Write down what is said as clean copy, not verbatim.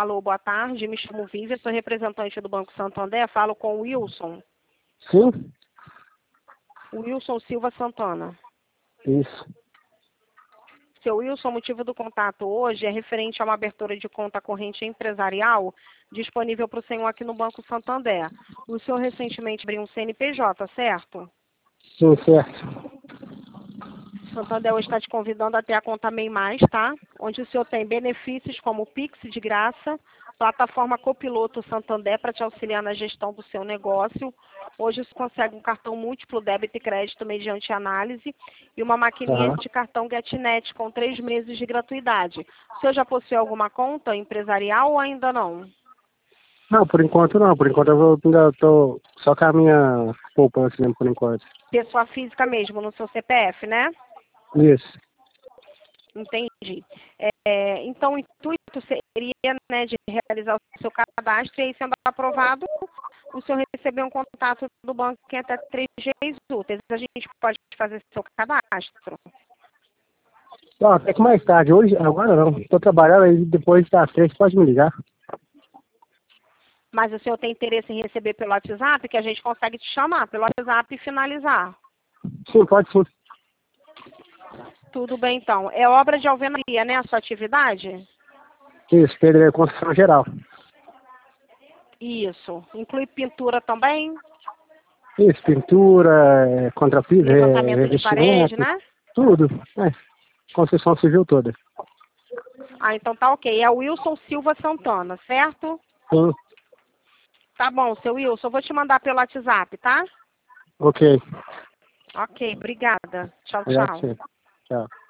Alô, boa tarde, me chamo Vivian, sou representante do Banco Santander, falo com o Wilson. Sim? Wilson Silva Santana. Isso. Seu Wilson, o motivo do contato hoje é referente a uma abertura de conta corrente empresarial disponível para o senhor aqui no Banco Santander. O senhor recentemente abriu um CNPJ, certo? Sim, certo. Santander hoje está te convidando a ter a conta MEI Mais, tá? Onde o senhor tem benefícios como Pix de graça, plataforma Copiloto Santander para te auxiliar na gestão do seu negócio. Hoje você consegue um cartão múltiplo débito e crédito mediante análise e uma maquininha Tá. de cartão GetNet com 3 meses de gratuidade. O senhor já possui alguma conta empresarial ou ainda não? Não, por enquanto não. Por enquanto ainda tô só com a minha poupança mesmo, por enquanto. Pessoa física mesmo, no seu CPF, né? Isso. Entendi. Então, o intuito seria, né, de realizar o seu cadastro e aí, sendo aprovado, o senhor receber um contato do banco em até 3 dias úteis. A gente pode fazer seu cadastro. Não, até que mais tarde. Hoje, agora não. Estou trabalhando aí, depois das 3 pode me ligar. Mas o senhor tem interesse em receber pelo WhatsApp, que a gente consegue te chamar pelo WhatsApp e finalizar. Sim, pode sim. Tudo bem, então. É obra de alvenaria, né, a sua atividade? Isso, pedreiro, construção geral. Isso. Inclui pintura também? Isso, pintura, contrapiso, Levantamento de parede, revestimento, né? tudo. Construção civil toda. Ah, então tá ok. É o Wilson Silva Santana, certo? Sim, Tá bom, seu Wilson. Eu vou te mandar pelo WhatsApp, tá? ok. Ok, obrigada. Tchau, Já tchau. sei. Tchau.